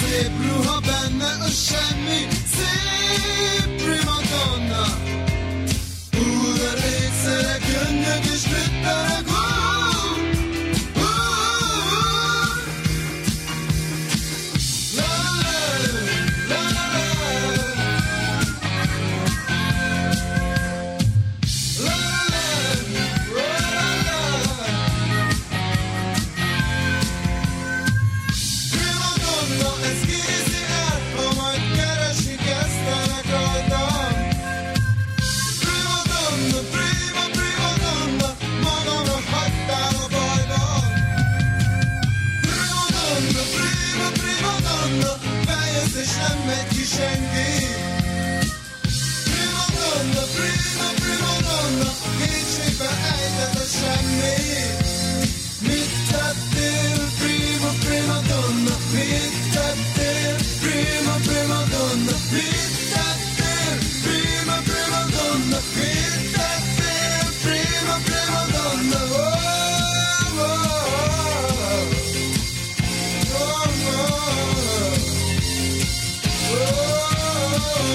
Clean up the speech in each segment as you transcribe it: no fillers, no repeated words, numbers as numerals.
Szép ruha benne a semmi, szép primadonna. Ékszerek jönnek és vittenek. Oh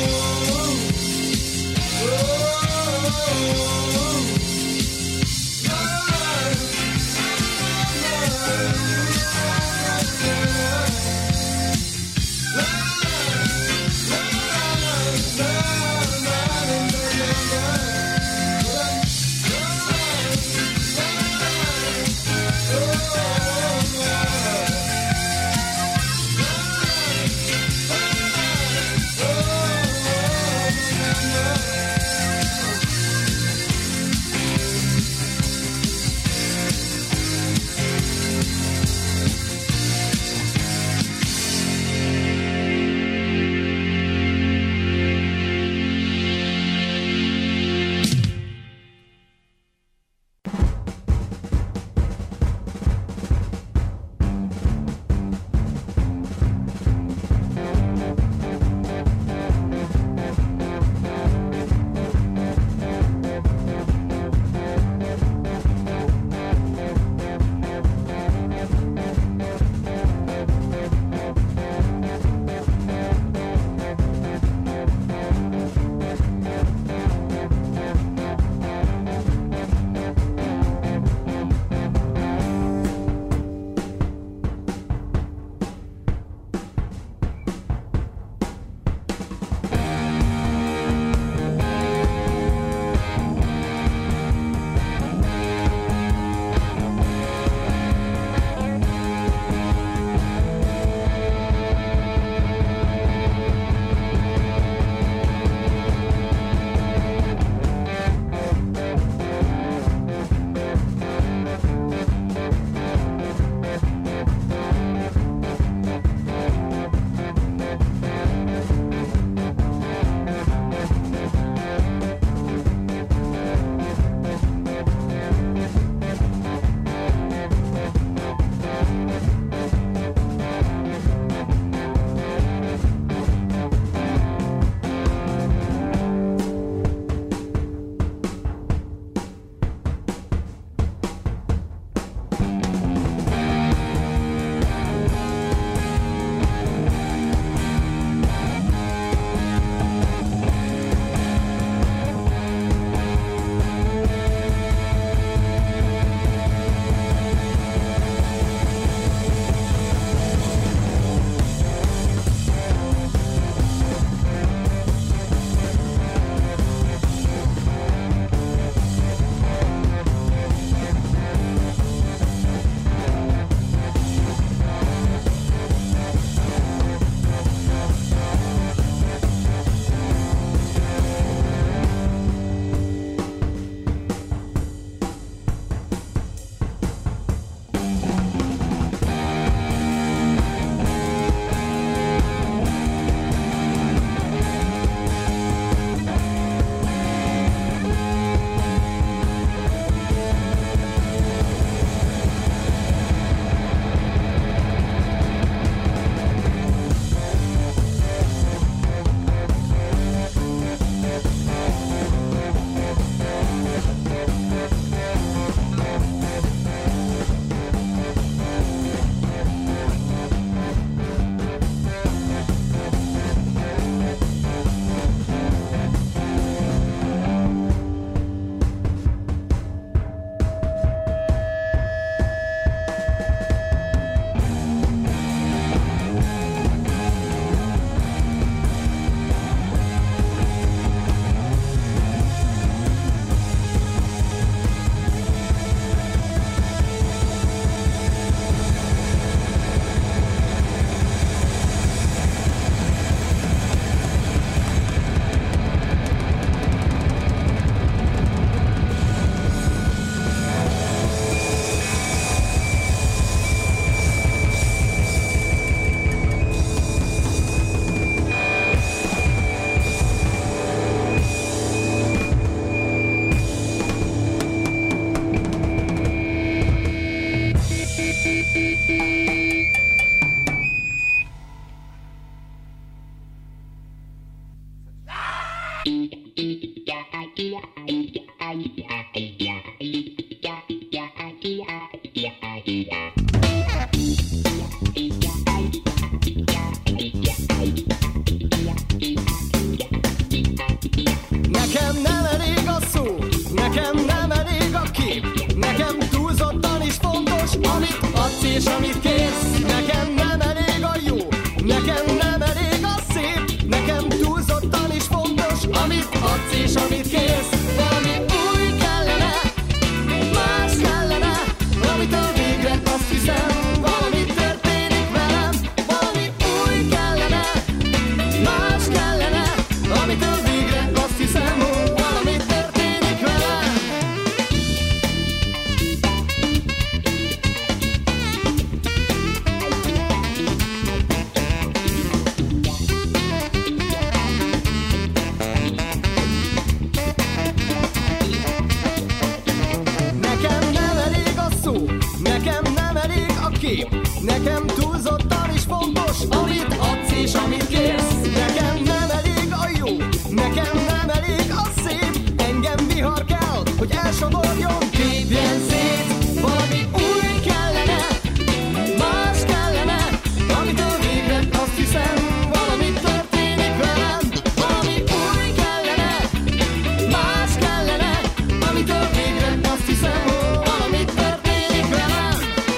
és amit kérsz. Nekem nem elég a jó, nekem nem elég a szép. Engem vihar kell, hogy elsodorjon. Tépjen szét, valami új kellene, más kellene, amitől végre azt hiszem, valami történik velem. Valami új kellene, más kellene, amitől végre azt hiszem, valami történik velem.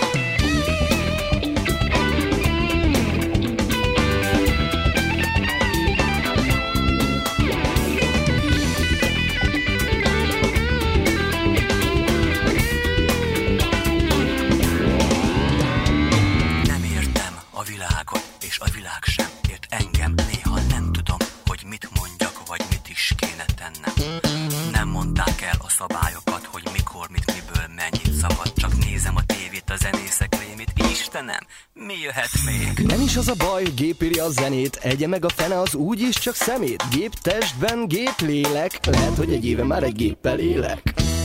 Nem értem a világot, és a világ sem ért engem. Néha nem tudom, hogy mit mondjak, vagy mit is kéne tennem. Nem mondták el a szabályokat, hogy mikor, mit, miből, mennyit szabad. Csak nézem a tévét, a zenészek rémét. Istenem, mi jöhet még? Nem is az a baj, gép írja a zenét, egye meg a fene az úgyis csak szemét. Gép testben, gép lélek, lehet, hogy egy éve már egy géppel élek.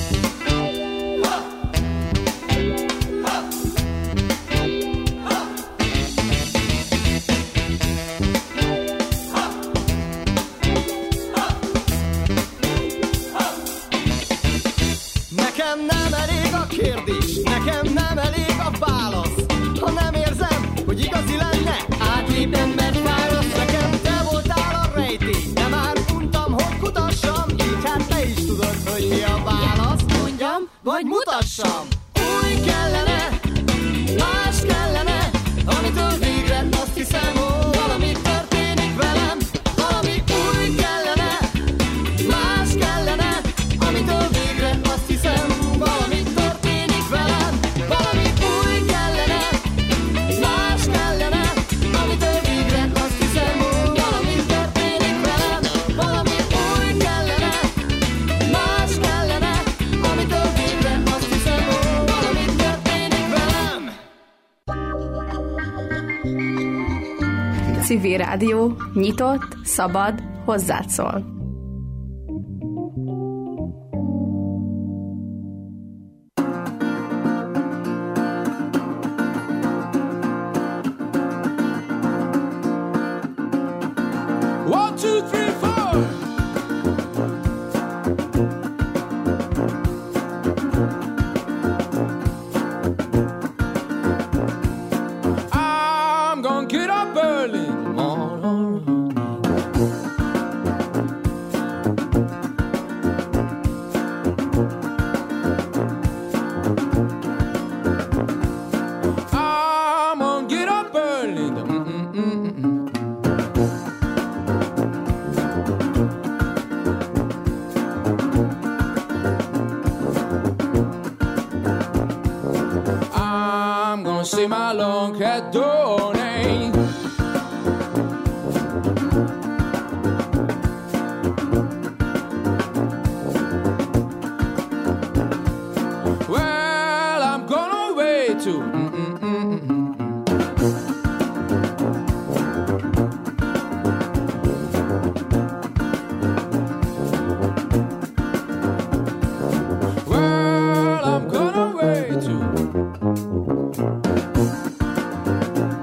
Nekem nem elég a kérdés, nekem nem elég a válasz. Ha nem érzem, hogy igazi lenne, átlép embert válasz. Nekem te voltál a rejtély, de már untam, hogy kutassam. Így hát te is tudod, hogy mi a válasz. Mondjam, vagy mutassam. Új kellene, más kellene, amitől végre azt hiszem, valami történik velem. Valami új kellene, más kellene, amitől végre azt hiszem, valami történik velem. Valami új kellene, más kellene, amitől végre azt hiszem, valami történik velem. Valami új kellene, más kellene, amitől végre azt hiszem, valami történik velem. Civil Rádió, nyitott, szabad, hozzád szól. One, two, three, four. I'm gonna get up early tomorrow. I'm gonna get up early. I'm gonna say my long cat name. Well, I'm gonna wait to. Well, I'm gonna wait to.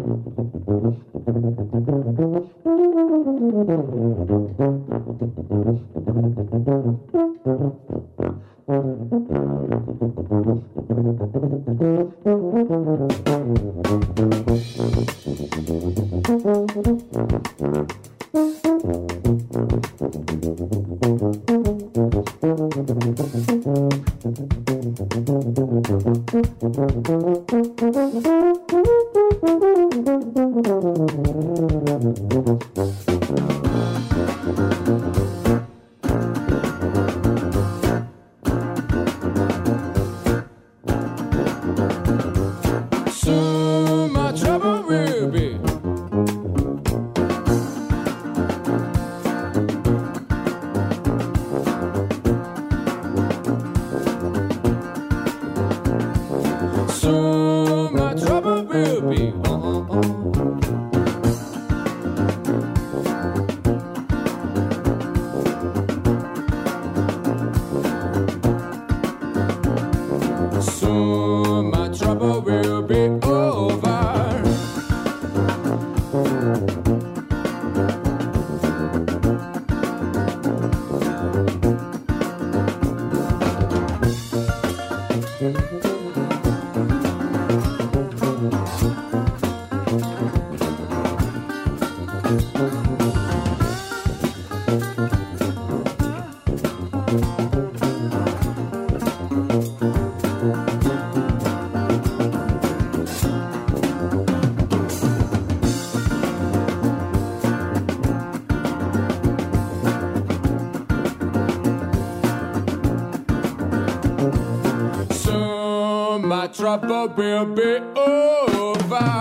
Soon my trouble will be. Soon my trouble will be. Soon my trouble will be over. Soon my trouble will be over.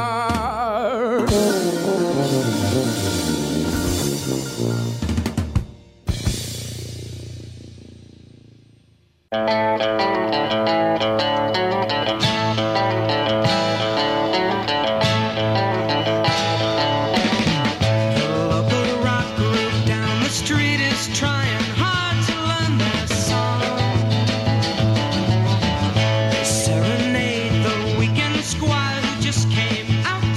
Local rock group down the street is trying hard to learn their song. They serenade the weekend squad who just came out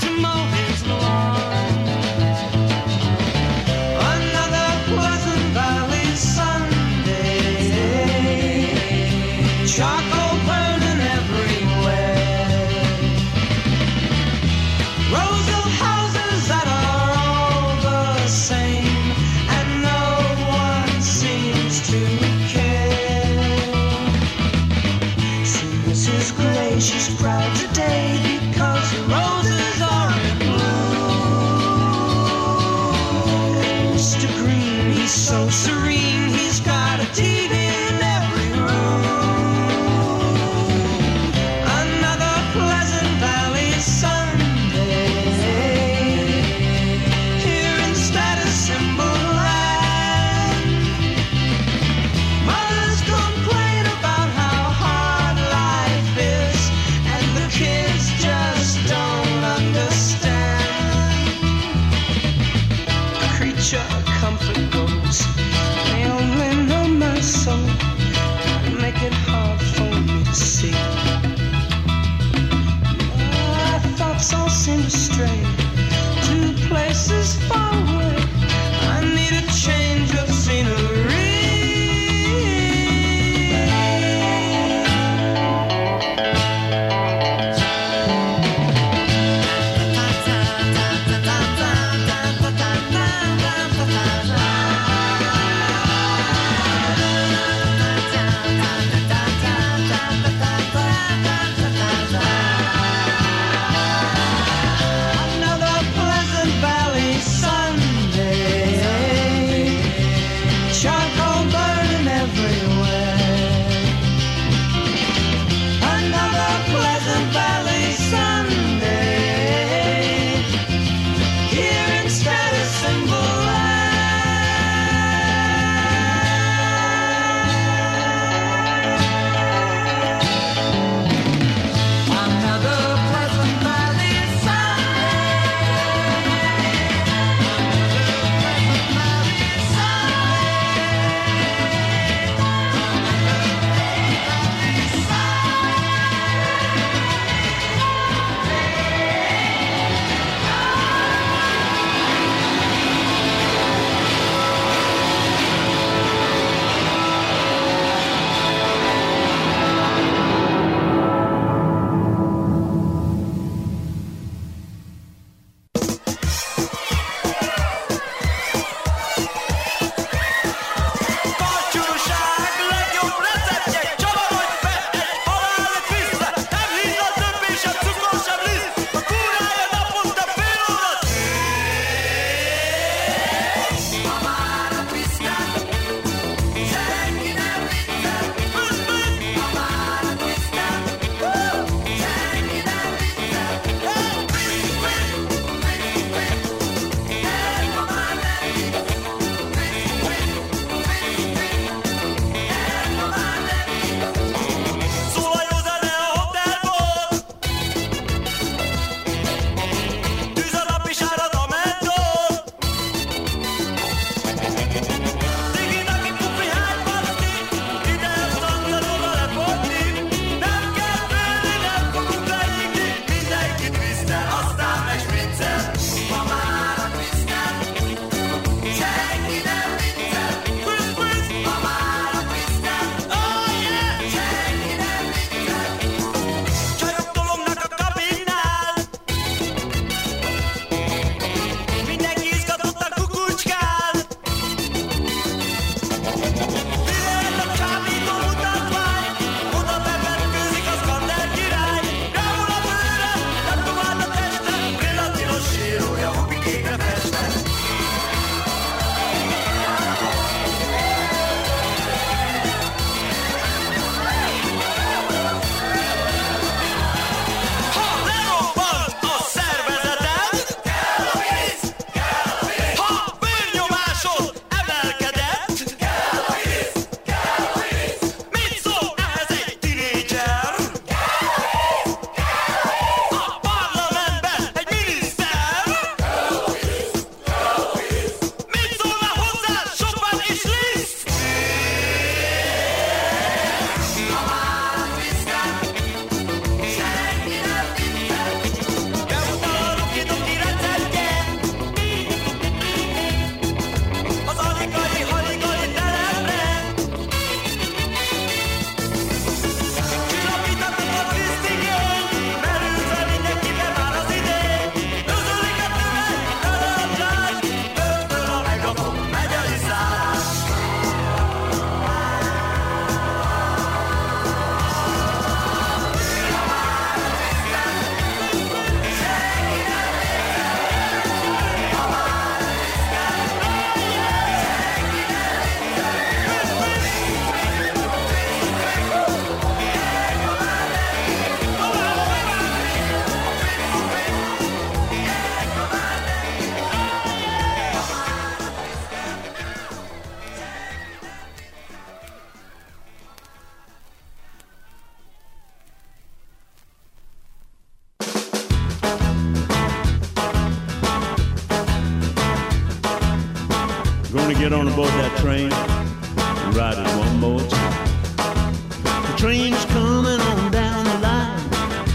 get on aboard that train and ride it one more time. The train's coming on down the line.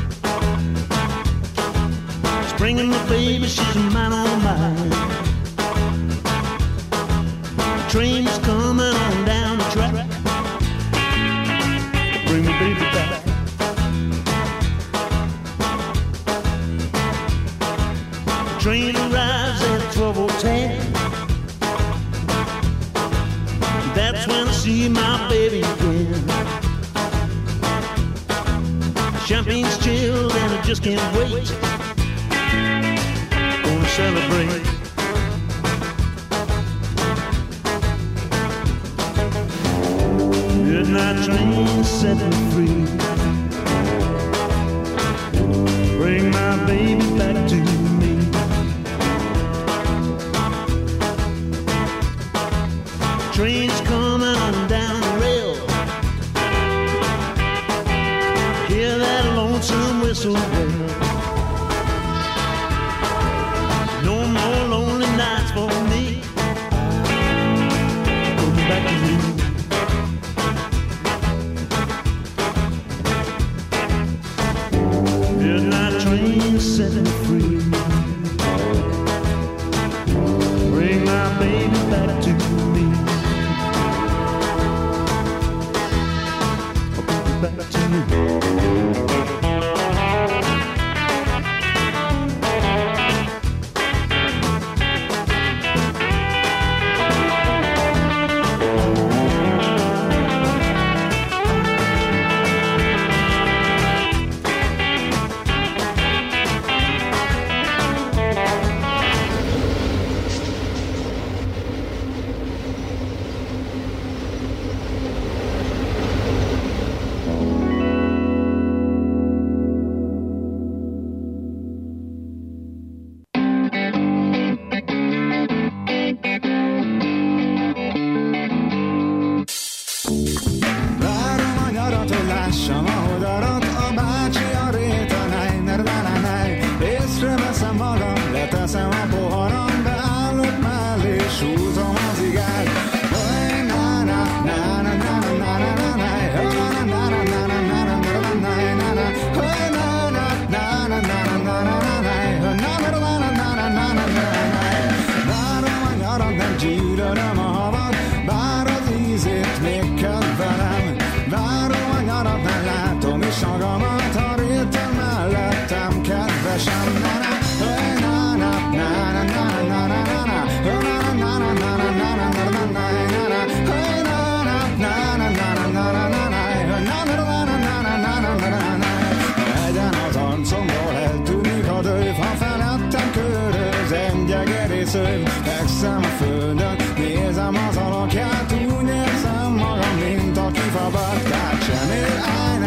It's bringing the baby, she's a man on mine. The train's coming on down the track. Bring the baby back. The train arrives at 12:10. That's when I see my baby again. Champagne's chilled and I just can't wait. Gonna celebrate. Midnight train set me free. Bring my baby back to me. Train's coming on down the rail. Hear that lonesome whistle wail. No more lonely nights for me. Going back to you. Midnight train setting free. Bring my baby back to me. Back to you. Fekszem a földön, nézem az alakját, úgy érzem magam, mint aki fabarkát sem ér.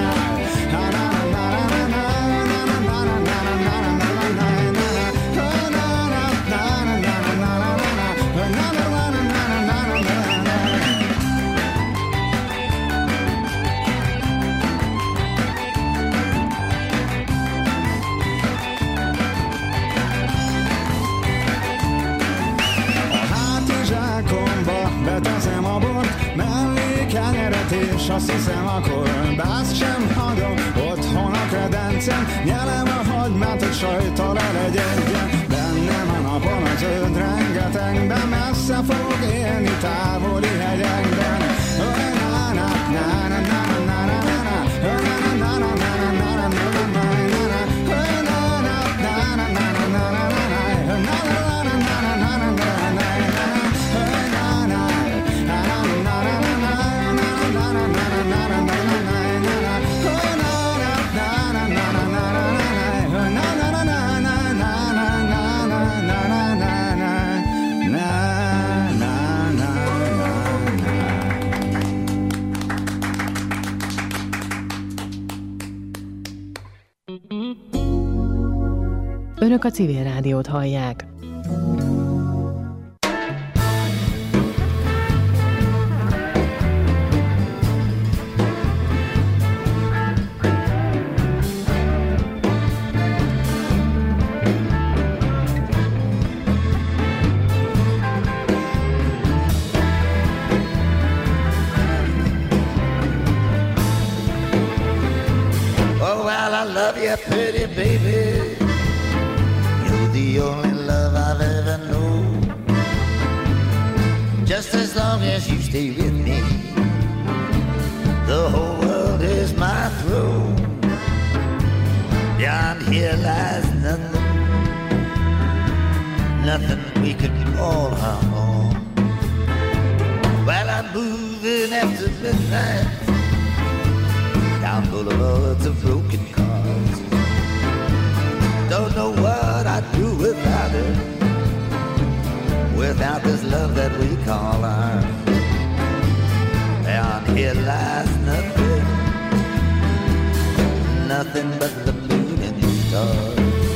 Beteszem a bort, mellé kenyeret, és azt hiszem, akkor bázt sem hagyom. Otthon a kredencem, nyelem a hagymát, hogy sajttal elegyedjen. Bennem a napon a zöld rengetegben, messze fogok élni távoli hegyekben. Önök a Civil Rádiót hallják. yeah, pretty baby, you're the only love I've ever known. Just as long as you stay with me, the whole world is my throne. Beyond here lies nothing, nothing we could call our own. While I'm moving after midnight down boulevards of broken cars, don't know what I'd do without it, without this love that we call ours. Beyond here lies nothing, nothing but the moon and the stars.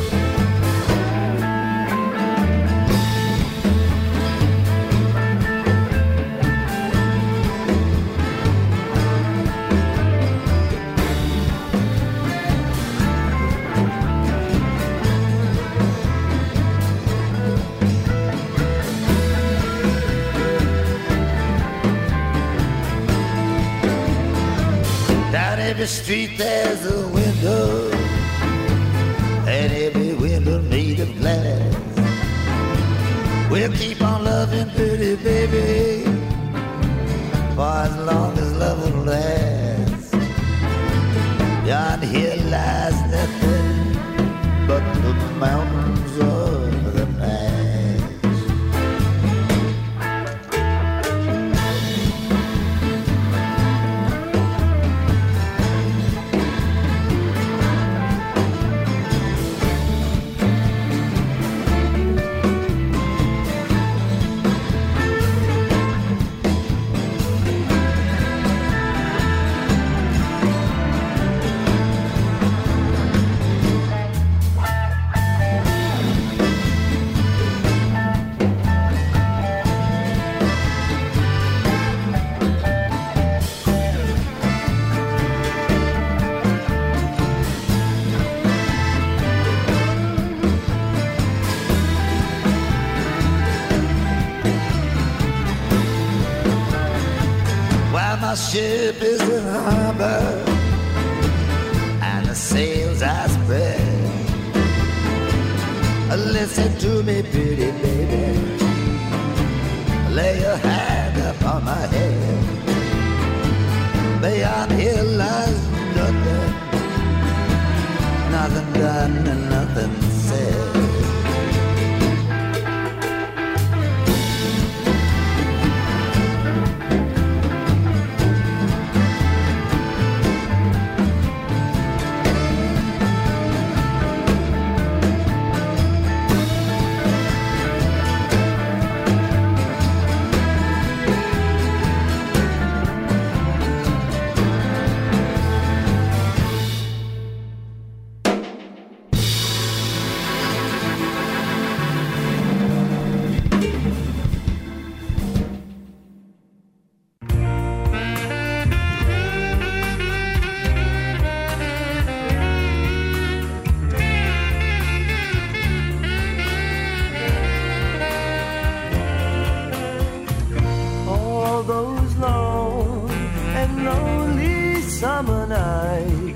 Every street there's a window, and every window made of glass. We'll keep on loving pretty baby for as long as love will last. Beyond here lies nothing but the mountains of the past. My ship is in harbor and the sails I spread. Listen to me, pretty baby, lay your hand upon my head. Beyond here lies nothing, nothing done and nothing said. Summer night